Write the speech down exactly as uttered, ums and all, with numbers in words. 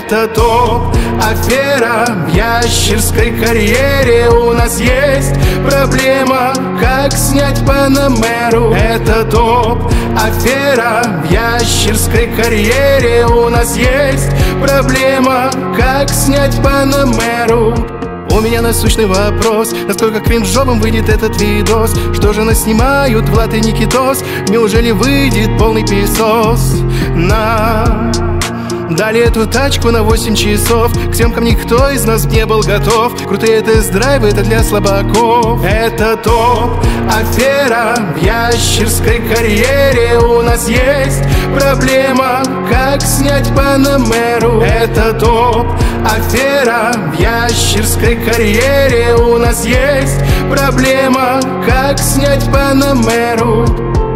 Это топ, афера в ящерской карьере. У нас есть проблема, как снять Панамеру. Это топ, афера в ящерской карьере. У нас есть проблема, как снять Панамеру. У меня насущный вопрос: насколько кринжовым выйдет этот видос? Что же нас снимают, Влад и Никитос? Неужели выйдет полный песос? На... Дали эту тачку на восемь часов. К съемкам никто из нас не был готов. Крутые тест-драйвы — это для слабаков. Это топ, афера в ящерской карьере. У нас есть проблема, как снять Панамеру. Это топ, афера в ящерской карьере. У нас есть проблема, как снять Панамеру.